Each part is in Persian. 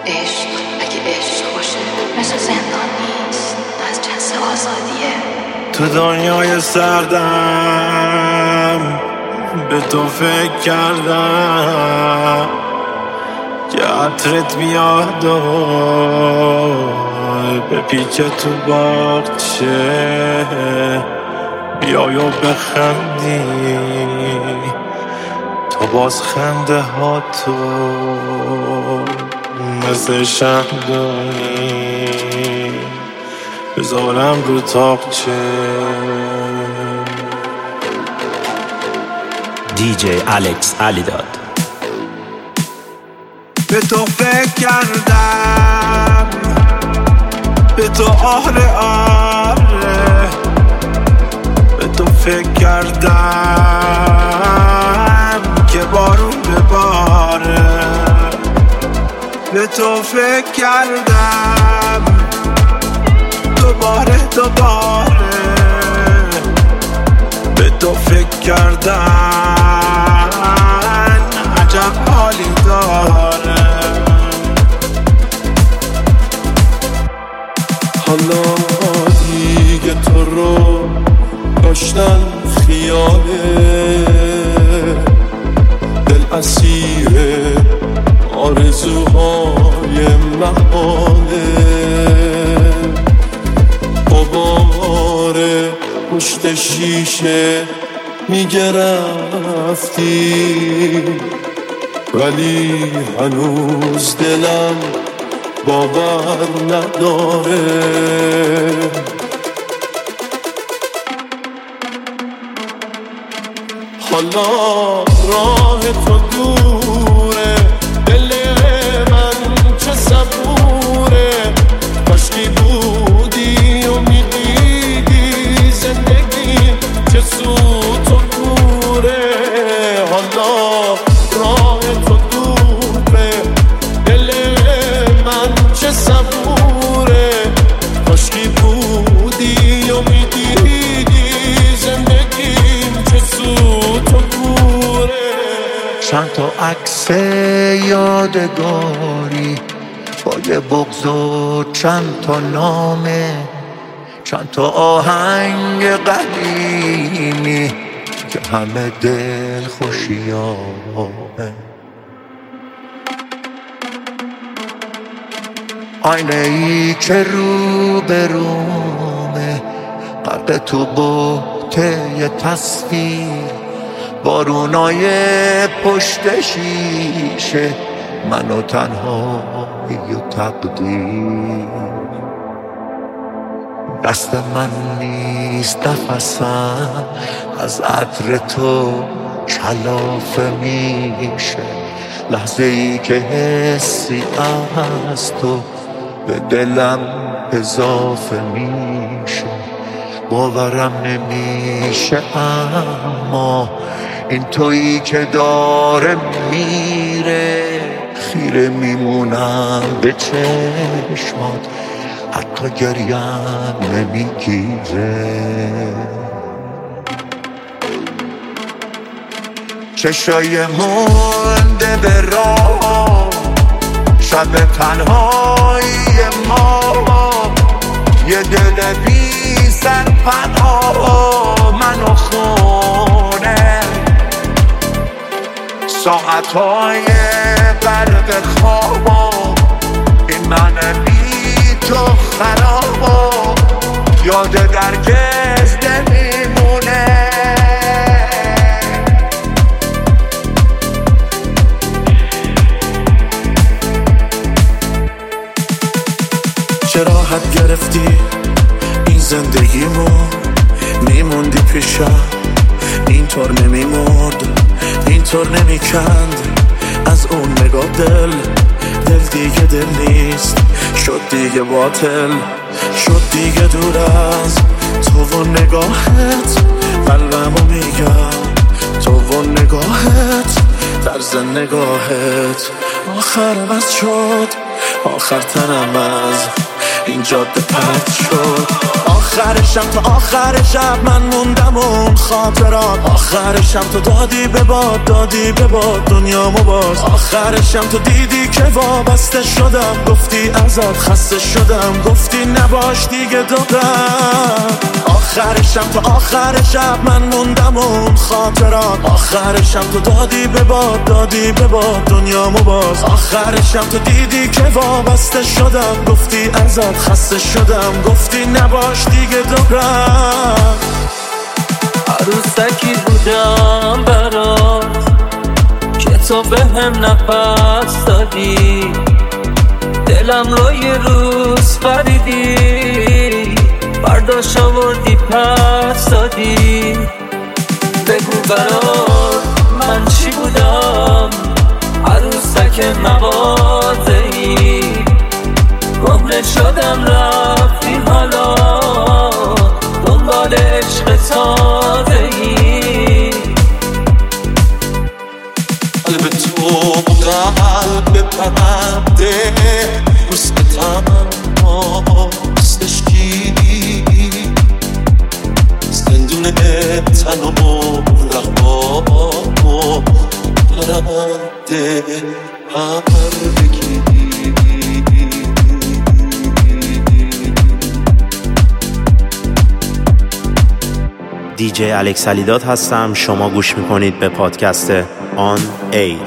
عشق اگه عشق باشه مثل زندان نیست، از جنس آزادیه. تو دنیای سردم به تو فکر کردم که عطرت بیاد و به پیچ تو باغچه بیای و بخندی، تو باز خنده ها تو مثل شمدونی بذارم رو تاقچه. دیجی الکس علیداد. به تو فکر کردم، به تو آره آره، به تو فکر کردم که بارون بباره. به تو فکر کردم دوباره به تو فکر کردن عجب حالی داره. حالا دیگه تو رو داشتن خیاله، دل اسیر آرزوهای محاله. باباره پشت شیشه میگه رفتی، ولی هنوز دلم باور نداره. حالا راه تو دوره، دل من چه صبوره. کاشکی بودی و میدیدی زندگی چه سوت و کوره. حالا راه تو دوره، دل من چه صبوره. کاشکی بودی و میدیدی زندگی چه سوت و کوره. چند تا عکس یادگاری با یه بغض و چند تا نامه، چند تا آهنگ قدیمی که همه دل خوشیامه. آینه ای که رو به رومه، غرق تو بوته یه تصویر، بارونای پشت شیشه، من و تنهایی و تقدیر. دست من نیست نفسم از عطر تو کلافه میشه، لحظه ای که حسی از تو به دلم اضافه میشه. باورم نمیشه اما این تویی که داره میره، خیره میمونم به چشمات حتی گریم نمیگیره. چشای مونده به راه، شب تنهایی ما، یه دل بی سر پناه من و خونه. ساعتهای غرق خوابا، این من بی تو خرابا، یاد درگز نمیمونه. چه راحت گرفتی این زندگیمو، میموندی پیشم اینطور نمیمرد، اینطور نمیکند از اون نگاه. دل دیگه دل نیست، شد دیگه باطل، شد دیگه دور از تو و نگاهت. قلبمو میگم تو و نگاهت، طرز نگاهت آخر بس شد، آخر تنم از این جاده پرت شد. آخرشم تا آخر شب من موندم اون خاطرات. آخرشم تو دادی به باد، دادی به باد دنیامو باز. آخرشم تو دیدی که وابسته شدم، گفتی ازت خسته شدم، گفتی نباش دیگه دارم. آخرشم تا آخر شب من موندم اون خاطرات. آخرشم تو دادی به باد، دادی به باد دنیامو باز. آخرشم تو دیدی که وابسته شدم، گفتی ازت خسته شدم، گفتی نباش دیگه دارم. عروسکی بودم برات که تو به هم نفس دادی، دلم رو یه روز خریدی، برداشت آوردی پس دادی. بگو برات من چی بودم، عروسک مغازه‌ای، کهنه شدم رفتی حالا دنبال عشق تازه‌ای. قلب تو قلب پرنده روستم روستشکی، زندون تن و رقبا پرنده پرگی. دیجی الکس علیداد هستم. شما گوش میکنید به پادکست آن ایر.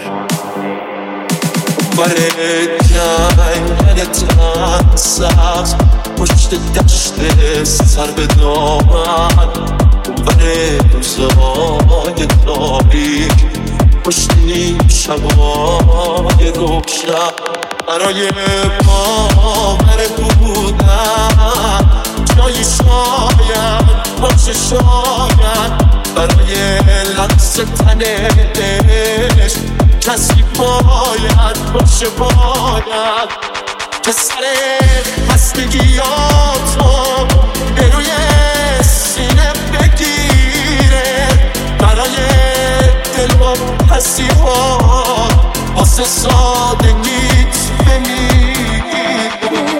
برای جنگل تن سبز پشت دشت سر به دامن، برای روزهای تاریک پشت نیم شبای روشن، برای باور بودن جایی شاید باشه، شاید برای لمس تنش کسی باید باشه، باید که سر خستگیاتو به روی سینه بگیره، برای دل و حسیها واسه سادگیت بمیره.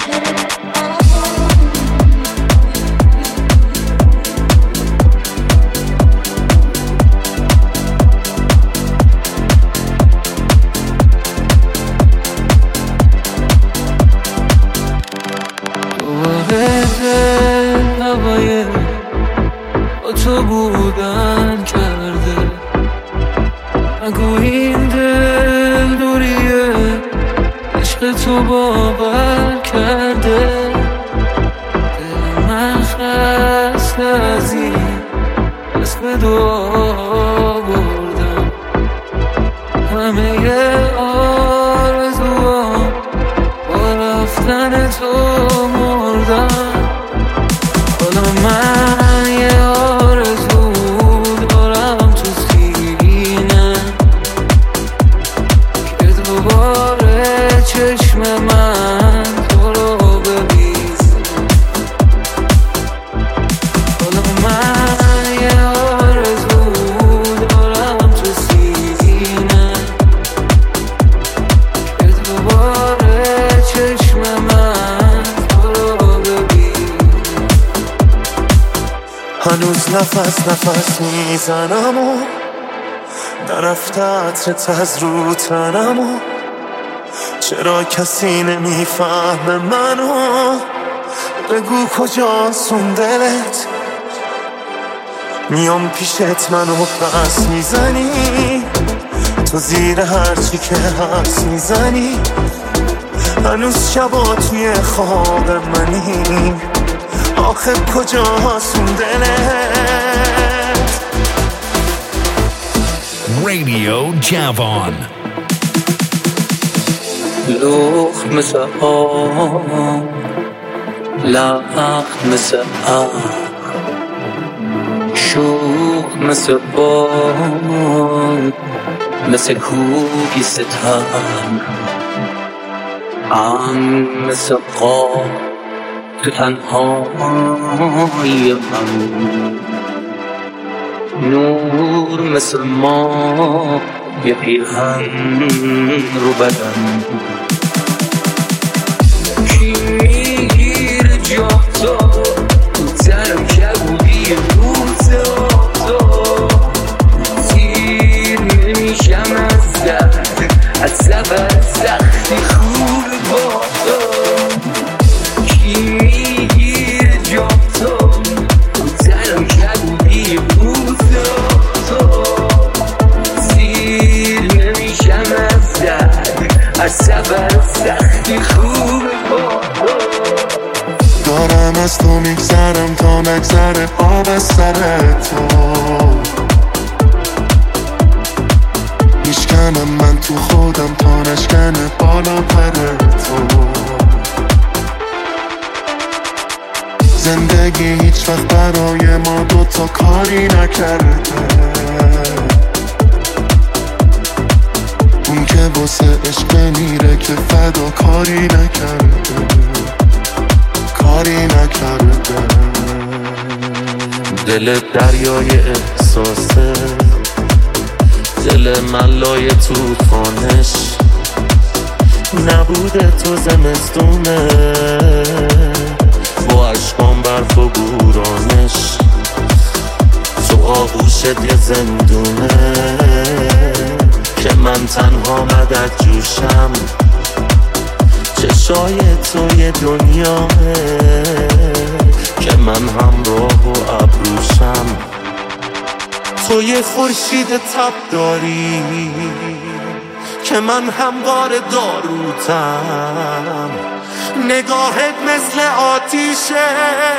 هوای با تو بودن کرده، نگو این دل دوریه، عشق تو باور کرده. دل من خسته از این اسم دعا بردم، همه آرزوام با رفتن تو مردم. حالا من یه آرزو دارم تو سینه که دوباره چشم من تو رو ببینه. حالا من یه آرزو دارم تو سینه که دوباره چشم من تو رو ببینه. هنوز نفس میزنم و نرفته عطرت از رو تنم و چرا کسی نمیفهمه منو، بگو کجاست اون دلت، میام پیشت منو پس میزنی، تو زیر هرچی که هست میزنی، هنوز شبا توی خواب منی، آخه کجاست اون دلت. رادیو جوان لخت مثل آب، لخت مثل آب، شوخ مثل باد، مثل کوبی ستم، مثل قاب تو تنهایی من، نور مثل ما یه پیرهن رو بدن. کی میگی تو تنم کبودی روزا تو سیر نمیشم از درد از سفر سختی خوب با تو کی میگیر جا تو تنم کبودی روزا تو سیر نمیشم از درد از سفر سختی خوب با تو دارم از تو میگذرم تا نگذره آب از سر تو میشکنم من تو خودم تا نشکنه بالا پر تو زندگی هیچ وقت برای ما دوتا کاری نکرده اون که واسه عشق میره که فدا کاری نکرده کاری نکرده دل دریای احساسه دل من لای توفانش نبوده تو زمستونه با عشقان برف و بورانش تو آغوشت یه زندونه که من تنها مدد جوشم چشای تو یه دنیاه که من همراه و ابروشم تو یه خورشید تب داری که من هموار داروتم نگاهت مثل آتیشه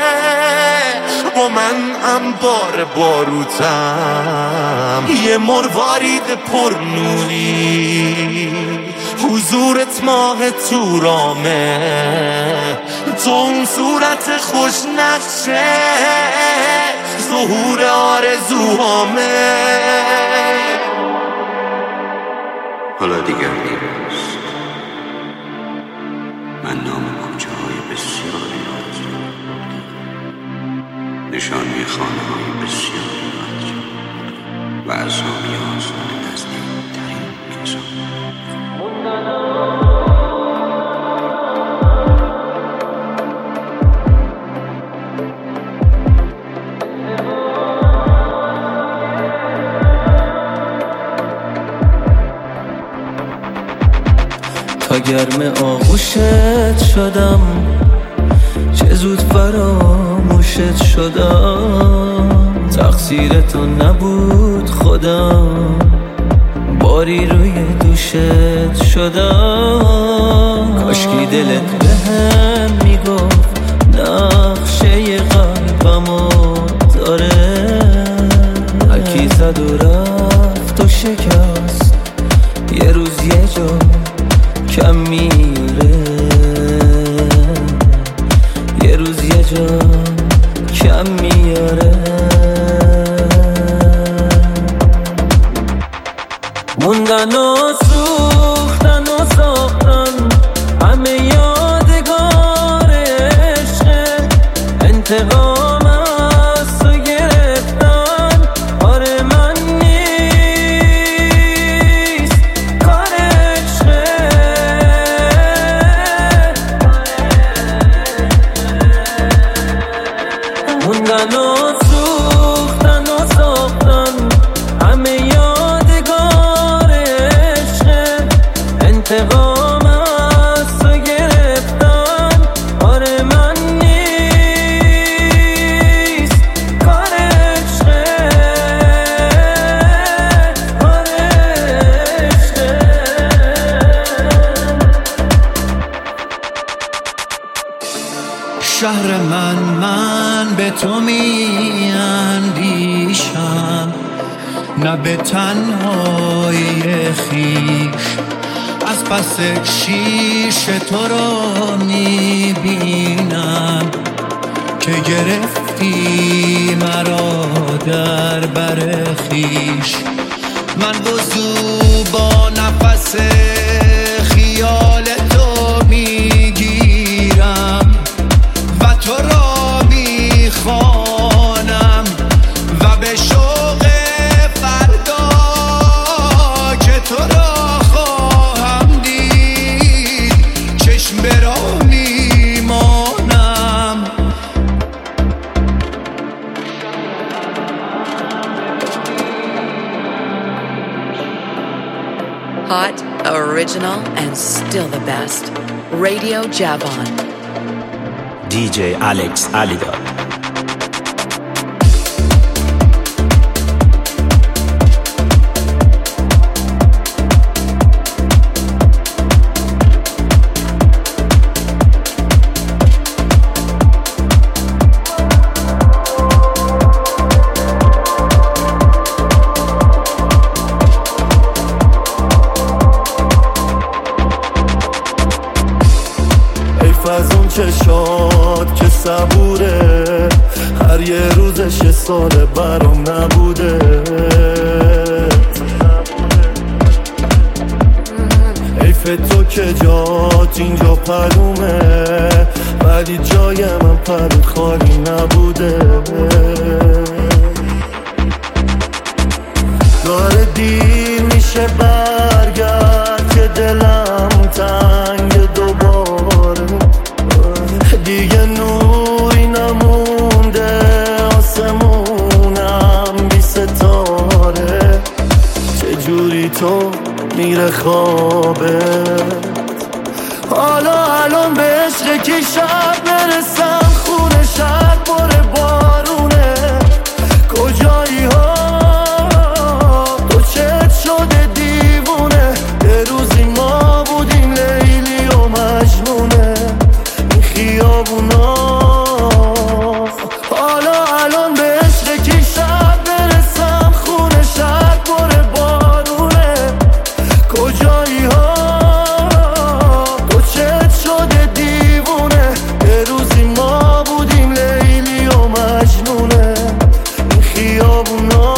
و من انبار باروتم یه مروارید پر نوری حضورت ماه تورامه تو اون صورت خوش نقشه ظهور آرزوهامه حالا دیگر نیست من نام کوچه های بسیاری یاد نشانی خانه های بسیاری یاد و اسامی آسان نزدیک ترین کسان تا گرم آغوشت شدم چه زود فراموشت شدم تقصیر تو نبود خودم باری روی دوشت شدم کاشکی دلت بهم میگفت نقشه قلبمو داره هرکی زد و رفت و شکست یه روز یه جا کم میاره یه روز یه جا کم میاره موندن و سوختن و ساختن همه یادگار عشق انتقام از تو گرفتن آره من نیست کار عشقه موندن و سوختن و ساختن همه یادگار عشق انتقام از تو گرفتن آره من نیست کار عشقه کار عشقه شهر من به تو می اندیشم نه به تنهایی خویش از پس شیش تو را می بینم که گرفتی مرا در بر خویش من وضو با نفس خیال تو میگیرم و تو را میخوانم و به شوق فردا که تو را خواهم دید چشم به راه میمانم Hot, original, and still the best. Radio Javon. DJ Alex Alidad. از اون چشات که صبوره هر یه روزش یه ساله برام نبوده حیف تو که جات اینجا پرومه ولی جای من پرود خالی نبوده داره دیر میشه برگرد که دلم تنگ دوباره دیگه نوری نمونده آسمونم بی ستاره چجوری تو میره خوابه حالا الان به عشق کی شب برسم خونه شب باره بارونه کجایی ها تو چت شده دیوونه یه روزی ما بودیم لیلی و مجنونه این خیابونا حالا الان به عشق کی شب برسم خونه شب باره بارونه کجایی ها تو چت شده دیوونه یه روزی ما بودیم لیلی و مجنونه این خیابونا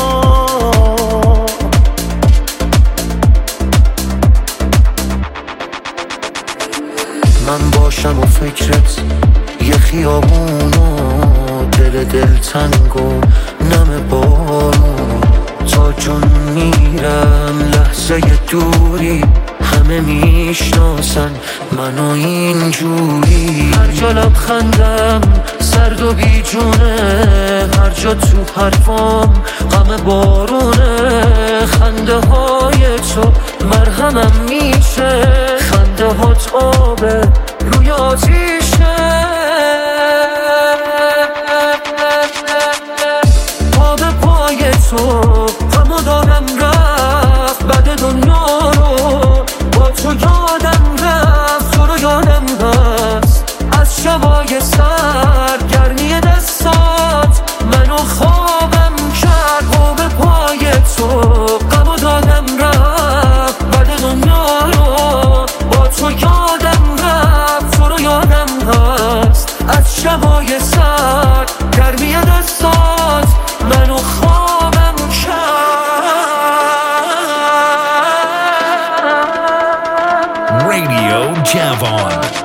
من باشم و فکرت یه خیابونو دل تنگ و نم بارون تا جون میرم لحظه دوری همه میشناسن منو اینجوری هر جا لبخندم سرد و بیجونه هر جا تو حرفام غم بارونه خنده های تو مرهمم میشه خنده هات آبه روی آتیشه پا به پای تو غمو دارم رفت بعد دنیا رو با تو یادم رفت تو رو یادم هست از شبای سر گرمی دستات منو خوابم کرد پا به پای تو غمو دادم رفت بعد دنیا رو با تو یادم رفت تو رو یادم هست از شبای سر گرمی دستات منو خوابم کرد Radio Javon.